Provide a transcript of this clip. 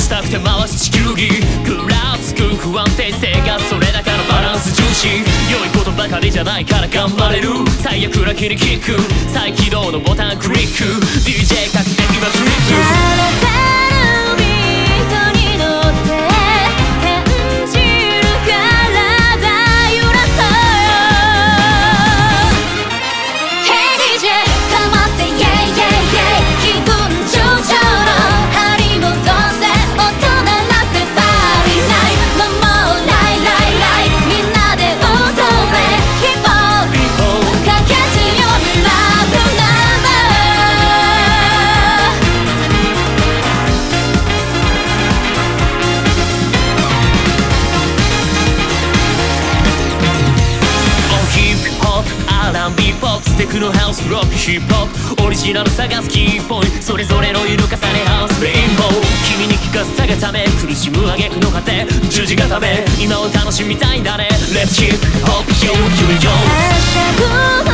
したくて回す地球儀ぐらつく不安定性がそれだけのバランス重視良いことばかりじゃないから頑張れる最悪な気にキック再起動のボタンクリック DJ かけて今トリックあなたのビートに乗って感じる体揺らそうよ Hey DJ かませ Yeah yeah yeah 気分上々の針をどうせ音鳴らせ足りないもうライライライみんなで踊れヒップホップかけちよラブナンバヒップホップ R&B ポップステクノハウスロックヒップホップオリジナル探すキーポイントそれぞれの色重ね合わすレインボー君に聞かせたがため苦しむ挙句の果て十字固め今を楽しみたいんだね Let's hip hop yo yo yo はしゃぐ